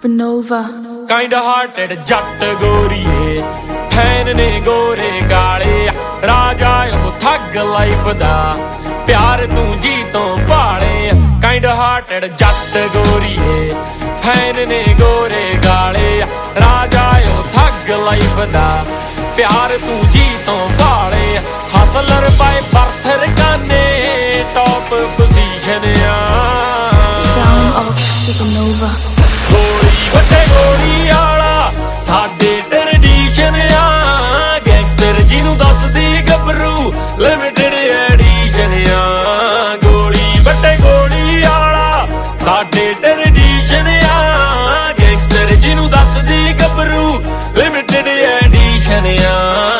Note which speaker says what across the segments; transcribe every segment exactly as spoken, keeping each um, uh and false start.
Speaker 1: Supernova
Speaker 2: kind hearted ਜੱਟ ਗੋਰੀਏ fan ਨੇ ਗੋਰੇ ਕਾਲੇ ਰਾਜਾ ਉਹ ਠੱਗ ਲਾਈਫ ਦਾ ਪਿਆਰ ਤੂੰ ਜੀ ਤੋਂ ਭਾਲੇ kind hearted ਜੱਟ ਗੋਰੀਏ ਫੈਨ ਨੇ ਗੋਰੇ ਕਾਲੇ ਰਾਜਾ ਉਹ ਠੱਗ ਲਾਈਫ ਦਾ ਪਿਆਰ ਤੂੰ ਜੀ ਤੋਂ ਭਾਲੇ ਹਸਲਰ ਬਾਈ ਬਰਥ ਰਕਾਨੇ ਟੌਪ ਪੋਜੀਸ਼ਨ ਆ
Speaker 1: Sound of Supernova
Speaker 2: ਗੋਲੀ ਵੱਡੇ ਗੋਲੀ ਆਲਾ ਸਾਡੇ ਟ੍ਰੈਡੀਸ਼ਨ ਆ ਗੈਂਗਸਟਰ ਜਿਹਨੂੰ ਦੱਸਦੀ ਗੱਭਰੂ ਲਿਮਿਟਡ ਐਡੀਸ਼ਨ ਆ ਗੋਲੀ ਵੱਡੇ ਗੋਲੀ ਆਲਾ ਸਾਡੇ ਟ੍ਰੈਡੀਸ਼ਨ ਆ ਗੈਂਗਸਟਰ ਜਿਹਨੂੰ ਦੱਸਦੀ ਗੱਭਰੂ ਲਿਮਿਟਡ ਐਡੀਸ਼ਨ ਆ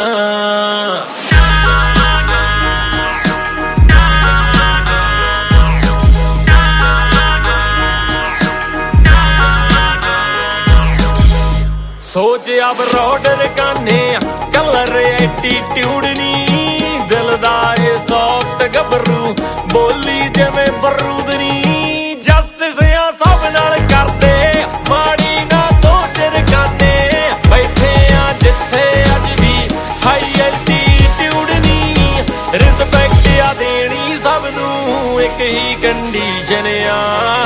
Speaker 2: सोच अब रोडर गाने कलर एटीट्यूड नी दिलदार सॉफ्ट गबरू बोली जिवें बरूद नी जस्टिस आ सब नाल करदे माड़ी ना सोच रकाने बैठे आ जिथे अज भी हाई एटीट्यूड नी रिस्पेक्ट आ देनी सब नू एक ही कंडीशन आ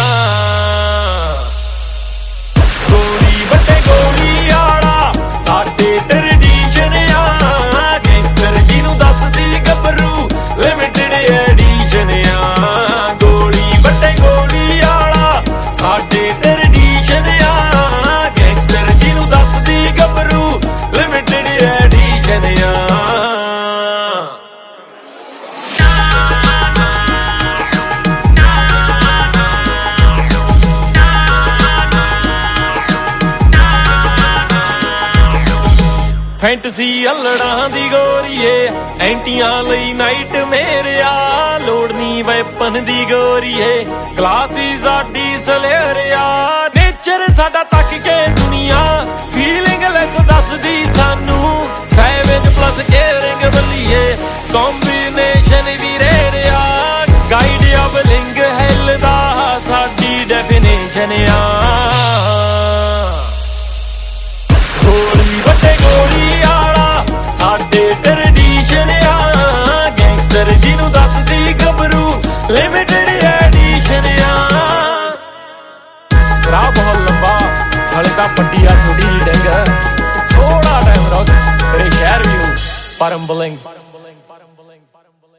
Speaker 2: ਸਾਡੇ ਟ੍ਰੈਡੀਸ਼ਨ ਆ ਗੈਂਗਸਟਰ ਜਿਹਨੂੰ ਦੱਸਦੀ ਗੱਭਰੂ ਲਿਮਿਟਡ ਐਡੀਸ਼ਨ ਆ ਗੋਲੀ ਵੱਡੇ ਗੋਲੀ ਆਲਾ ਸਾਡੇ ਟ੍ਰੈਡੀਸ਼ਨ ਆ ਗੈਂਗਸਟਰ ਜਿਹਨੂੰ ਦੱਸਦੀ ਗੱਭਰੂ ਲਿਮਿਟਡ ਐਡੀਸ਼ਨ ਆ ਫੈਂਟਸੀ ਅਲੜਾਂ ਦੀ ਗੋਰੀਏ ਐਂਟੀਆਂ ਲਈ ਨਾਈਟ ਮੇਰਿਆ ਲੋੜ ਨੀ ਵੈਪਨ ਦੀ ਗੋਰੀਏ ਕਲਾਸੀ ਸਾਡੀ ਸਲੇਰਿਆ ਨੇਚਰ ਸਾਡਾ ਤੱਕ ਕੇ ਦੁਨੀਆ ਫੀਲਿੰਗ ਲੈਸ ਦੱਸਦੀ ਸਾਨੂੰ ਸੈਵੇਜ ਪਲਸ ਕੇਅਰਿੰਗ ਬੱਲੀਏ ਕੰਬੀਨੇਸ਼ਨ ਵੀ ਰੇਰਿਆ ਗਾਈਡ ਆਫ ਲਿੰਗ ਹੈਲ ਦਾ ਸਾਡੀ ਡੈਫੀਨੇਸ਼ਨ ਆ ਗੋਲੀ ਵੱਡੇ ਗੋਲੀ ਆਲਾ ਸਾਡੇ ਟ੍ਰੈਡੀਸ਼ਨ ਆ ਗੈਂਗਸਟਰ ਜਿਹਨੂੰ ਦੱਸਦੀ ਗੱਭਰੂ ਲਿਮਿਟਡ ਐਡੀਸ਼ਨ ਆ ਰਾਹ ਬਹੁਤ ਲੰਬਾ ਹਲੇ ਤਾਂ ਪੱਟੀ ਆ ਥੋੜੀ ਜਿਹੀ ਡੰਗ ਥੋੜਾ ਟਾਈਮ ਰੁਕ ਤੇਰੇ ਸ਼ਹਿਰ ਵੀ ਪਰੰਬਲਿੰਗ